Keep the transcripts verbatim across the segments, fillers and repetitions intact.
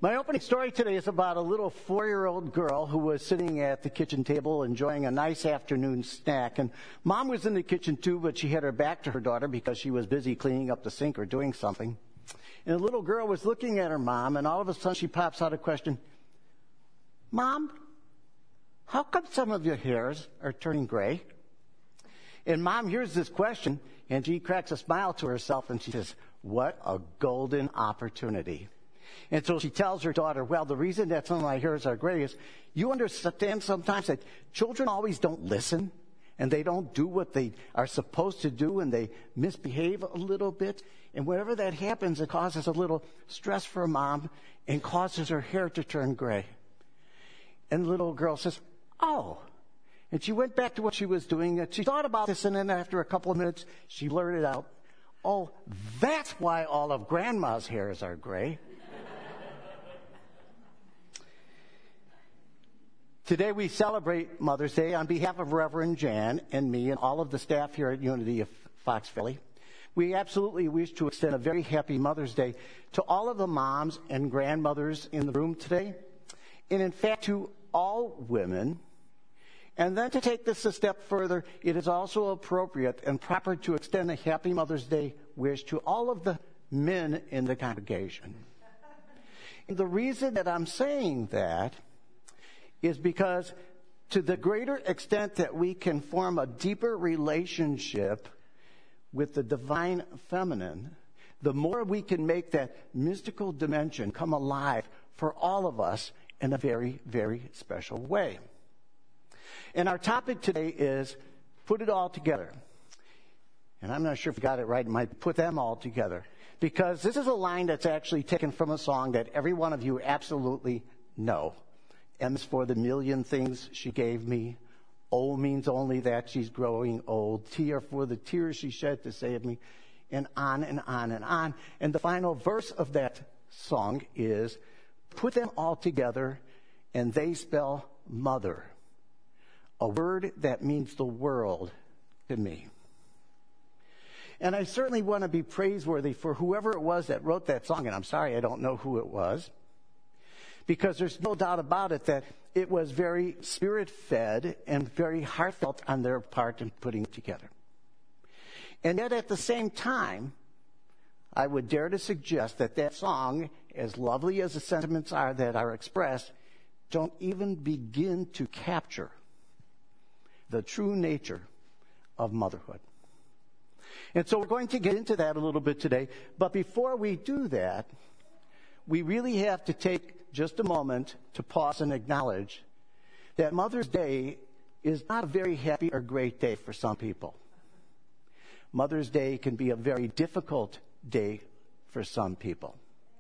My opening story today is about a little four-year-old girl who was sitting at the kitchen table enjoying a nice afternoon snack. And Mom was in the kitchen too, but she had her back to her daughter because she was busy cleaning up the sink or doing something. And the little girl was looking at her mom, and all of a sudden she pops out a question. Mom, how come some of your hairs are turning gray? And Mom hears this question, and she cracks a smile to herself, and she says, what a golden opportunity. And so she tells her daughter, well, the reason that some of my hairs are gray is you understand sometimes that children always don't listen and they don't do what they are supposed to do and they misbehave a little bit. And whenever that happens, it causes a little stress for Mom and causes her hair to turn gray. And the little girl says, oh. And she went back to what she was doing. And she thought about this, and then after a couple of minutes, she blurted out, oh, that's why all of Grandma's hairs are gray. Today we celebrate Mother's Day on behalf of Reverend Jan and me and all of the staff here at Unity of Fox Valley. We absolutely wish to extend a very happy Mother's Day to all of the moms and grandmothers in the room today, and in fact to all women. And then to take this a step further, it is also appropriate and proper to extend a happy Mother's Day wish to all of the men in the congregation. And the reason that I'm saying that is because to the greater extent that we can form a deeper relationship with the divine feminine, the more we can make that mystical dimension come alive for all of us in a very, very special way. And our topic today is put it all together. And I'm not sure if you got it right. It might put them all together. Because this is a line that's actually taken from a song that every one of you absolutely know. M's for the million things she gave me. O means only that she's growing old. T are for the tears she shed to save me. And on and on and on. And the final verse of that song is, put them all together and they spell mother. A word that means the world to me. And I certainly want to be praiseworthy for whoever it was that wrote that song. And I'm sorry I don't know who it was. Because there's no doubt about it that it was very spirit-fed and very heartfelt on their part in putting it together. And yet at the same time, I would dare to suggest that that song, as lovely as the sentiments are that are expressed, don't even begin to capture the true nature of motherhood. And so we're going to get into that a little bit today. But before we do that, we really have to take just a moment to pause and acknowledge that Mother's Day is not a very happy or great day for some people. Mother's Day can be a very difficult day for some people.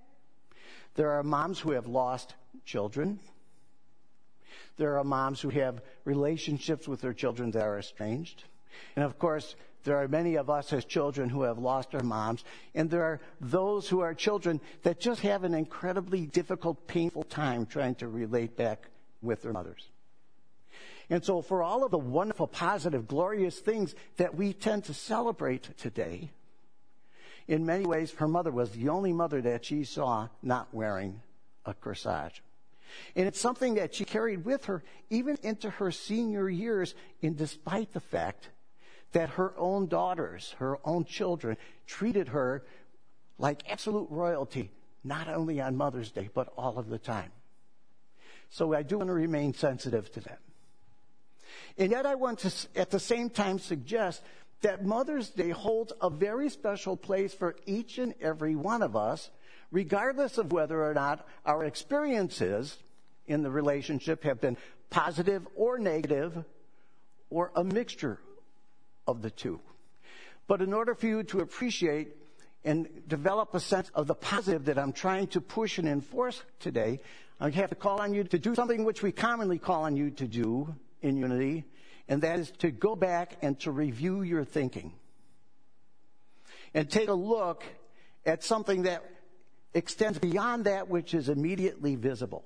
There are moms who have lost children. There are moms who have relationships with their children that are estranged. And of course, there are many of us as children who have lost our moms. And there are those who are children that just have an incredibly difficult, painful time trying to relate back with their mothers. And so for all of the wonderful, positive, glorious things that we tend to celebrate today, in many ways, her mother was the only mother that she saw not wearing a corsage. And it's something that she carried with her even into her senior years, and despite the fact that her own daughters, her own children, treated her like absolute royalty, not only on Mother's Day, but all of the time. So I do want to remain sensitive to that. And yet I want to, at the same time, suggest that Mother's Day holds a very special place for each and every one of us, regardless of whether or not our experiences in the relationship have been positive or negative, or a mixture of the two. But in order for you to appreciate and develop a sense of the positive that I'm trying to push and enforce today, I have to call on you to do something which we commonly call on you to do in Unity, and that is to go back and to review your thinking. And take a look at something that extends beyond that which is immediately visible.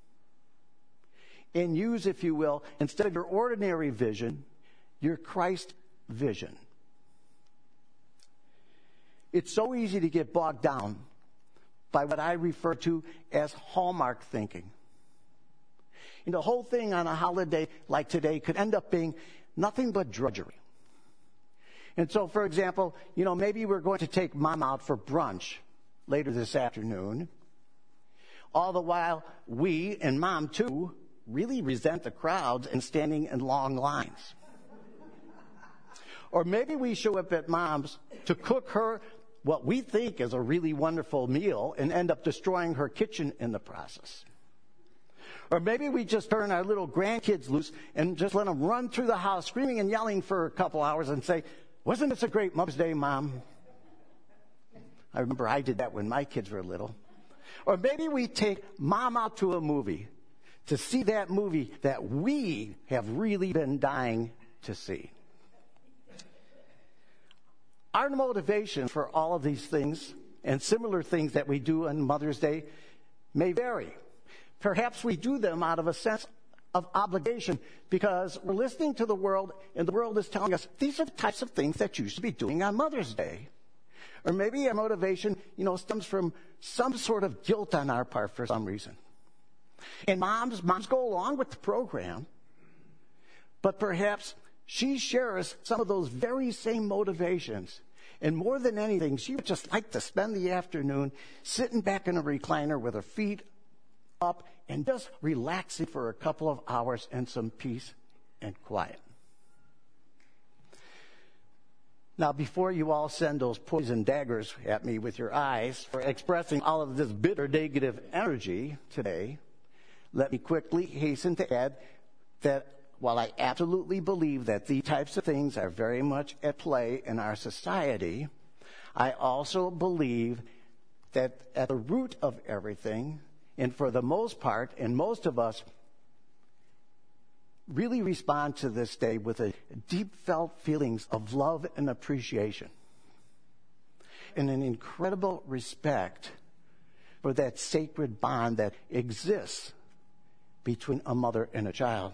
And use, if you will, instead of your ordinary vision, your Christ vision. It's so easy to get bogged down by what I refer to as Hallmark thinking. And the whole thing on a holiday like today could end up being nothing but drudgery. And so, for example, you know, maybe we're going to take Mom out for brunch later this afternoon. All the while, we, and Mom too, really resent the crowds and standing in long lines. Or maybe we show up at Mom's to cook her what we think is a really wonderful meal and end up destroying her kitchen in the process. Or maybe we just turn our little grandkids loose and just let them run through the house screaming and yelling for a couple hours and say, "Wasn't this a great Mother's Day, Mom?" I remember I did that when my kids were little. Or maybe we take Mom out to a movie to see that movie that we have really been dying to see. Our motivation for all of these things and similar things that we do on Mother's Day may vary. Perhaps we do them out of a sense of obligation because we're listening to the world and the world is telling us these are the types of things that you should be doing on Mother's Day. Or maybe our motivation, you know, stems from some sort of guilt on our part for some reason. And moms, moms go along with the program, but perhaps she shares some of those very same motivations. And more than anything, she would just like to spend the afternoon sitting back in a recliner with her feet up and just relaxing for a couple of hours in some peace and quiet. Now, before you all send those poison daggers at me with your eyes for expressing all of this bitter negative energy today, let me quickly hasten to add that while I absolutely believe that these types of things are very much at play in our society, I also believe that at the root of everything, and for the most part, and most of us really respond to this day with a deep felt feelings of love and appreciation and an incredible respect for that sacred bond that exists between a mother and a child.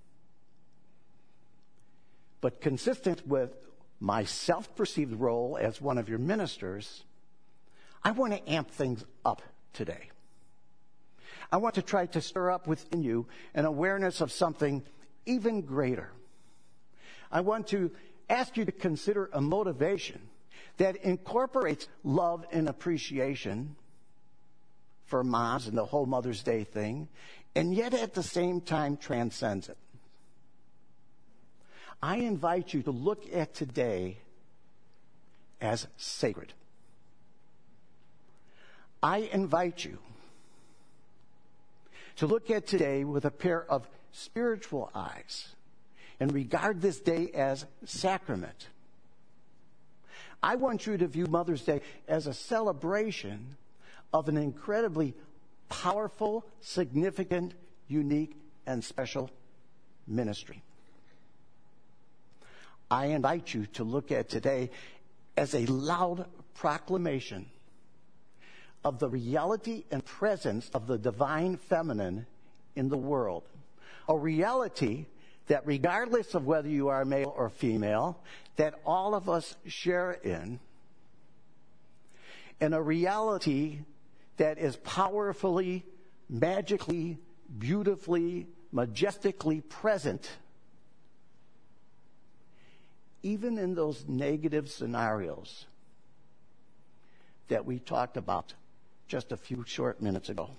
But consistent with my self-perceived role as one of your ministers, I want to amp things up today. I want to try to stir up within you an awareness of something even greater. I want to ask you to consider a motivation that incorporates love and appreciation for moms and the whole Mother's Day thing, and yet at the same time transcends it. I invite you to look at today as sacred. I invite you to look at today with a pair of spiritual eyes and regard this day as sacrament. I want you to view Mother's Day as a celebration of an incredibly powerful, significant, unique, and special ministry. I invite you to look at today as a loud proclamation of the reality and presence of the divine feminine in the world. A reality that regardless of whether you are male or female, that all of us share in. And a reality that is powerfully, magically, beautifully, majestically present even in those negative scenarios that we talked about just a few short minutes ago.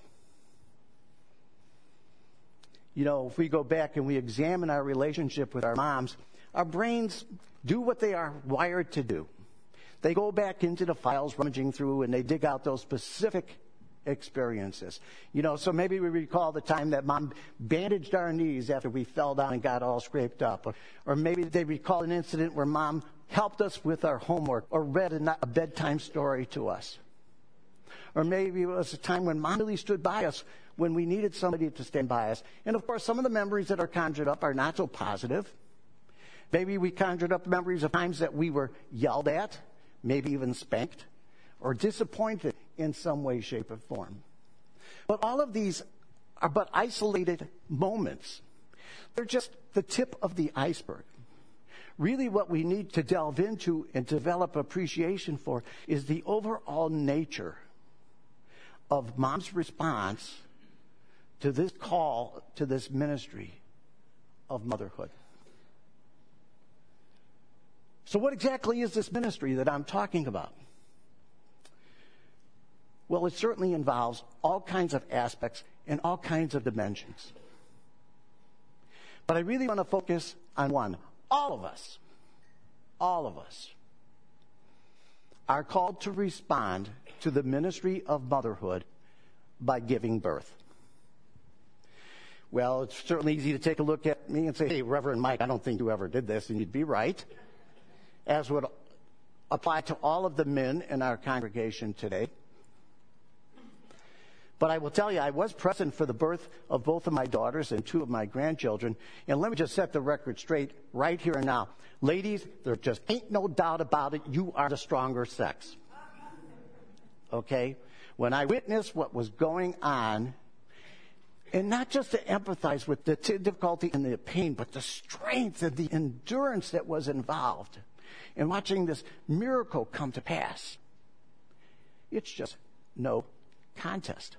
You know, if we go back and we examine our relationship with our moms, our brains do what they are wired to do. They go back into the files, rummaging through, and they dig out those specific experiences. You know, so maybe we recall the time that Mom bandaged our knees after we fell down and got all scraped up. Or, or maybe they recall an incident where Mom helped us with our homework or read a, a bedtime story to us. Or maybe it was a time when Mom really stood by us when we needed somebody to stand by us. And of course, some of the memories that are conjured up are not so positive. Maybe we conjured up memories of times that we were yelled at, maybe even spanked, or disappointed in some way, shape, or form. But all of these are but isolated moments. They're just the tip of the iceberg. Really what we need to delve into and develop appreciation for is the overall nature of mom's response to this call, to this ministry of motherhood. So what exactly is this ministry that I'm talking about? Well, it certainly involves all kinds of aspects and all kinds of dimensions. But I really want to focus on one. All of us, all of us are called to respond to the ministry of motherhood by giving birth. Well, it's certainly easy to take a look at me and say, hey, Reverend Mike, I don't think you ever did this, and you'd be right, as would apply to all of the men in our congregation today. But I will tell you, I was present for the birth of both of my daughters and two of my grandchildren. And let me just set the record straight right here and now. Ladies, there just ain't no doubt about it. You are the stronger sex. Okay? When I witnessed what was going on, and not just to empathize with the difficulty and the pain, but the strength and the endurance that was involved in watching this miracle come to pass, it's just no contest.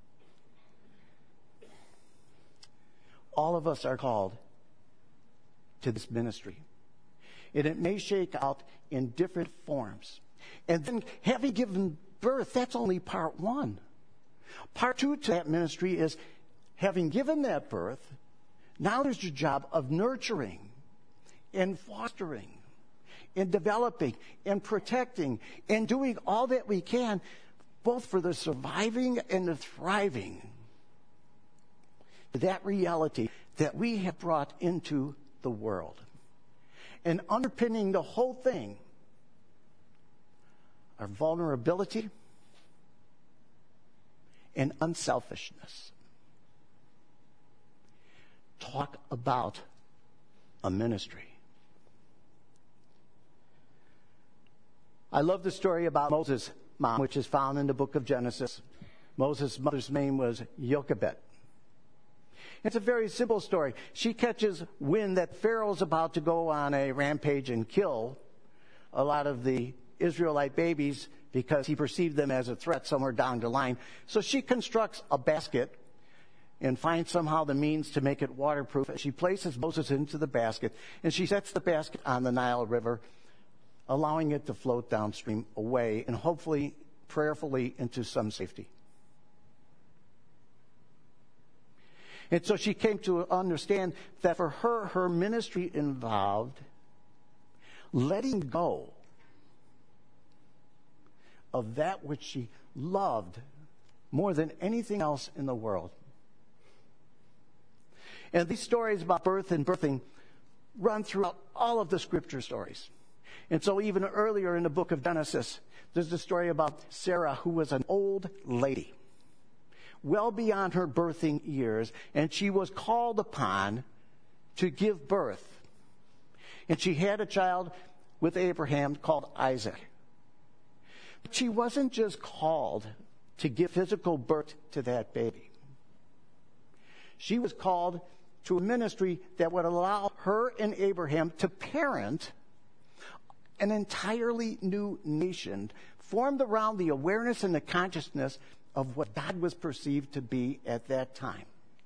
All of us are called to this ministry. And it may shake out in different forms. And then having given birth, that's only part one. Part two to that ministry is having given that birth, now there's your job of nurturing and fostering and developing and protecting and doing all that we can, both for the surviving and the thriving, that reality that we have brought into the world. And underpinning the whole thing are vulnerability and unselfishness. Talk about a ministry. I love the story about Moses' mom, which is found in the book of Genesis. Moses' mother's name was Jochebed. It's a very simple story. She catches wind that Pharaoh's about to go on a rampage and kill a lot of the Israelite babies because he perceived them as a threat somewhere down the line. So she constructs a basket and finds somehow the means to make it waterproof. She places Moses into the basket, and she sets the basket on the Nile River, allowing it to float downstream away and hopefully, prayerfully, into some safety. And so she came to understand that for her, her ministry involved letting go of that which she loved more than anything else in the world. And these stories about birth and birthing run throughout all of the scripture stories. And so even earlier in the book of Genesis, there's the story about Sarah, who was an old lady, well beyond her birthing years, and she was called upon to give birth. And she had a child with Abraham called Isaac. But she wasn't just called to give physical birth to that baby. She was called to a ministry that would allow her and Abraham to parent an entirely new nation formed around the awareness and the consciousness of what God was perceived to be at that time.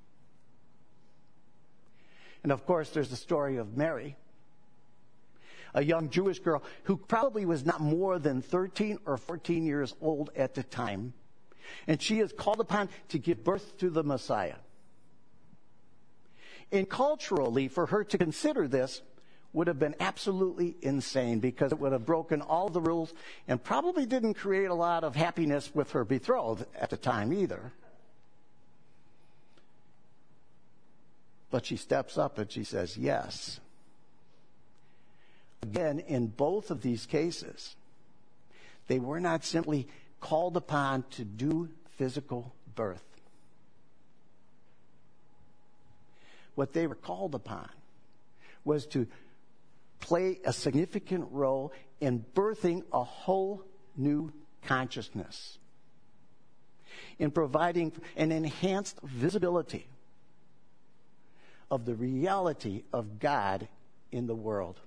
And of course, there's the story of Mary, a young Jewish girl who probably was not more than thirteen or fourteen years old at the time. And she is called upon to give birth to the Messiah. And culturally, for her to consider this would have been absolutely insane, because it would have broken all the rules and probably didn't create a lot of happiness with her betrothed at the time either. But she steps up and she says, yes. Again, in both of these cases, they were not simply called upon to do physical birth. What they were called upon was to play a significant role in birthing a whole new consciousness, in providing an enhanced visibility of the reality of God in the world.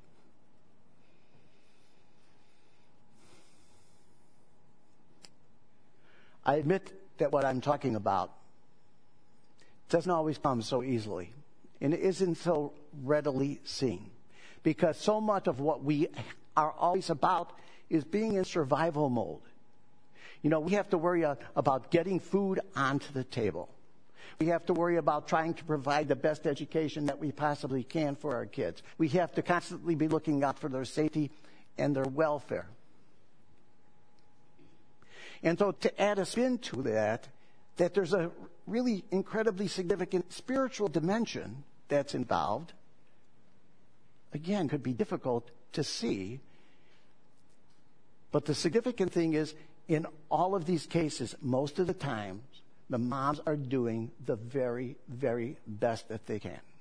I admit that what I'm talking about doesn't always come so easily, and it isn't so readily seen, because so much of what we are always about is being in survival mode. You know, we have to worry about getting food onto the table. We have to worry about trying to provide the best education that we possibly can for our kids. We have to constantly be looking out for their safety and their welfare. And so to add a spin to that, that there's a really incredibly significant spiritual dimension that's involved, again, could be difficult to see. But the significant thing is, in all of these cases, most of the times, the moms are doing the very, very best that they can.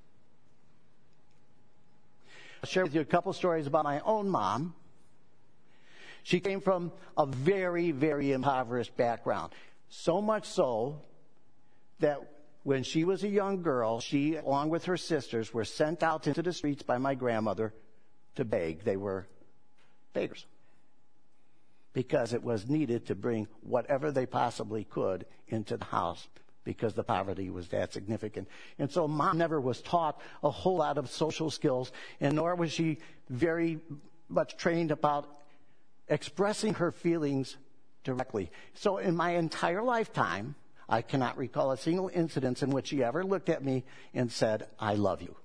I'll share with you a couple stories about my own mom. She came from a very, very impoverished background. So much so that when she was a young girl, she, along with her sisters, were sent out into the streets by my grandmother to beg. They were beggars, because it was needed to bring whatever they possibly could into the house, because the poverty was that significant. And so Mom never was taught a whole lot of social skills, and nor was she very much trained about expressing her feelings directly. So in my entire lifetime, I cannot recall a single incident in which she ever looked at me and said, "I love you."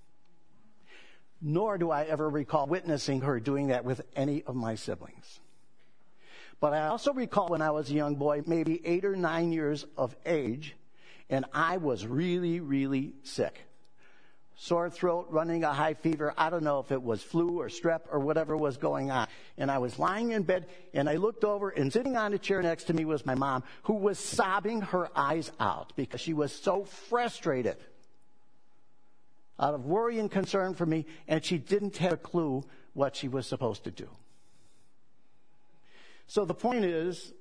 Nor do I ever recall witnessing her doing that with any of my siblings. But I also recall when I was a young boy, maybe eight or nine years of age, and I was really, really sick. Sore throat, running a high fever. I don't know if it was flu or strep or whatever was going on. And I was lying in bed, and I looked over, and sitting on the chair next to me was my mom, who was sobbing her eyes out because she was so frustrated out of worry and concern for me, and she didn't have a clue what she was supposed to do. So the point is,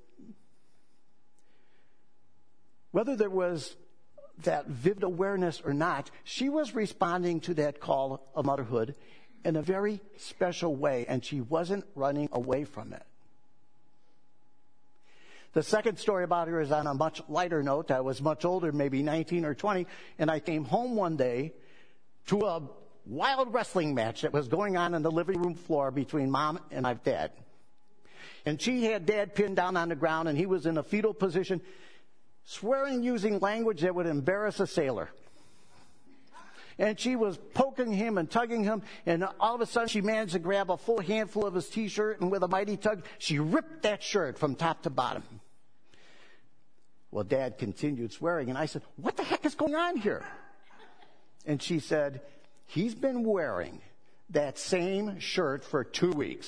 whether there was that vivid awareness or not, she was responding to that call of motherhood in a very special way, and she wasn't running away from it. The second story about her is on a much lighter note. I was much older, maybe nineteen or twenty, and I came home one day to a wild wrestling match that was going on in the living room floor between Mom and my dad. And she had Dad pinned down on the ground, and he was in a fetal position, swearing using language that would embarrass a sailor. And she was poking him and tugging him, and all of a sudden she managed to grab a full handful of his T-shirt, and with a mighty tug, she ripped that shirt from top to bottom. Well, Dad continued swearing, and I said, "What the heck is going on here?" And she said, "He's been wearing that same shirt for two weeks.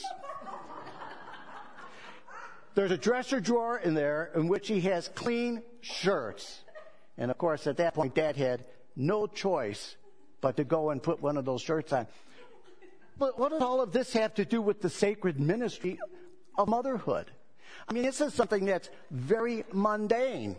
There's a dresser drawer in there in which he has clean shirts." And of course, at that point, Dad had no choice but to go and put one of those shirts on. But what does all of this have to do with the sacred ministry of motherhood? I mean, this is something that's very mundane.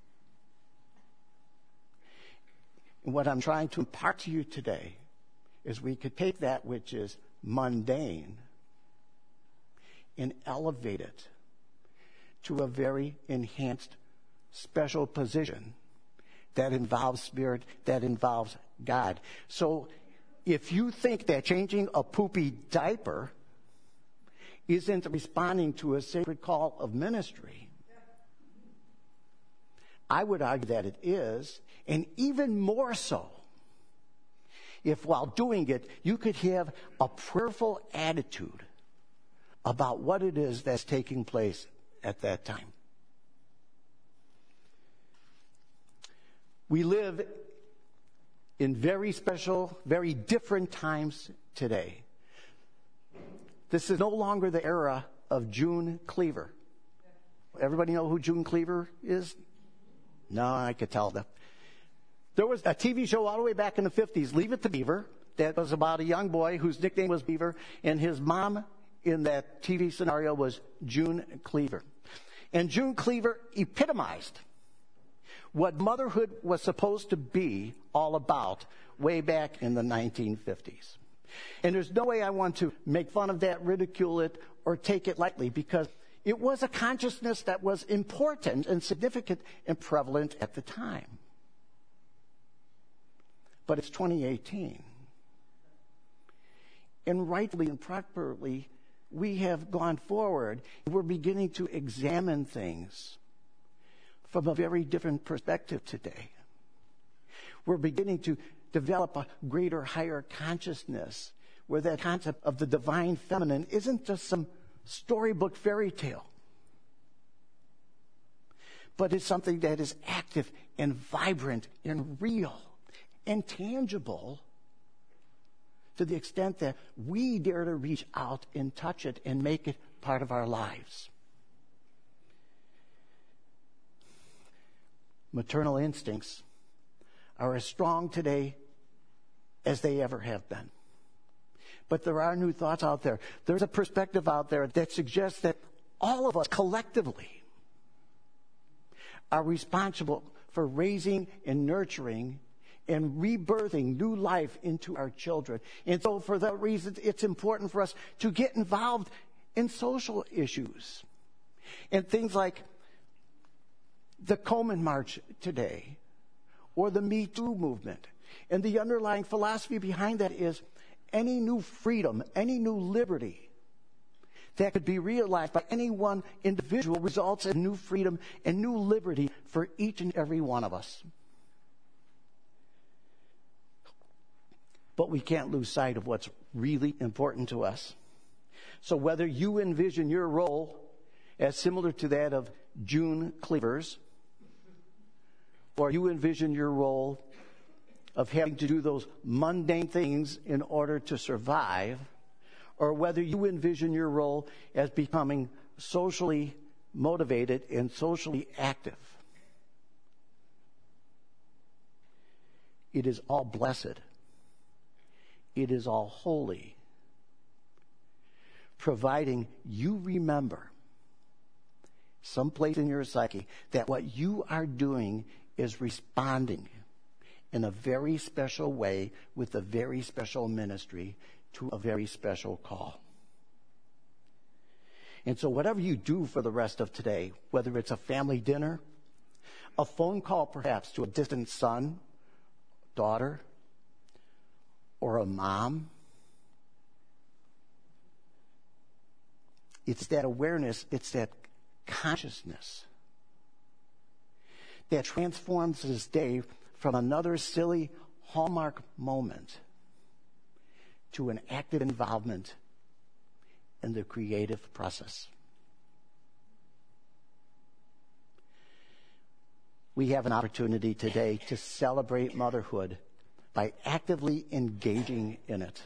And what I'm trying to impart to you today is we could take that which is mundane and elevate it to a very enhanced, special position that involves spirit, that involves God. So if you think that changing a poopy diaper isn't responding to a sacred call of ministry, I would argue that it is, and even more so if while doing it, you could have a prayerful attitude about what it is that's taking place at that time. We live in very special, very different times today. This is no longer the era of June Cleaver. Everybody know who June Cleaver is? No, I could tell them. There was a T V show all the way back in the fifties, Leave It to Beaver, that was about a young boy whose nickname was Beaver, and his mom in that T V scenario was June Cleaver. And June Cleaver epitomized what motherhood was supposed to be all about way back in the nineteen fifties. And there's no way I want to make fun of that, ridicule it, or take it lightly, because It was a consciousness that was important and significant and prevalent at the time. But it's twenty eighteen. And rightly and properly, we have gone forward. We're beginning to examine things from a very different perspective today. We're beginning to develop a greater, higher consciousness where that concept of the divine feminine isn't just some storybook fairy tale, but it's something that is active and vibrant and real and tangible to the extent that we dare to reach out and touch it and make it part of our lives. Maternal instincts are as strong today as they ever have been. But there are new thoughts out there. There's a perspective out there that suggests that all of us collectively are responsible for raising and nurturing and rebirthing new life into our children. And so for that reason, it's important for us to get involved in social issues. And things like the Komen March today, or the Me Too movement. And the underlying philosophy behind that is any new freedom, any new liberty that could be realized by any one individual results in new freedom and new liberty for each and every one of us. But we can't lose sight of what's really important to us. So whether you envision your role as similar to that of June Cleaver's, or you envision your role of having to do those mundane things in order to survive, or whether you envision your role as becoming socially motivated and socially active, it is all blessed. It is all holy, providing you remember someplace in your psyche that what you are doing is responding in a very special way with a very special ministry to a very special call. And so whatever you do for the rest of today, whether it's a family dinner, a phone call perhaps to a distant son, daughter, or a mom, it's that awareness, it's that consciousness that transforms this day from another silly Hallmark moment to an active involvement in the creative process. We have an opportunity today to celebrate motherhood by actively engaging in it.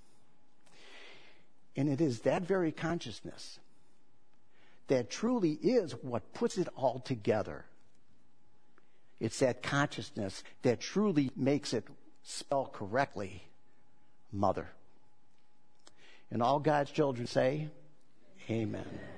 And it is that very consciousness that truly is what puts it all together. It's that consciousness that truly makes it spell correctly, mother. And all God's children say, amen.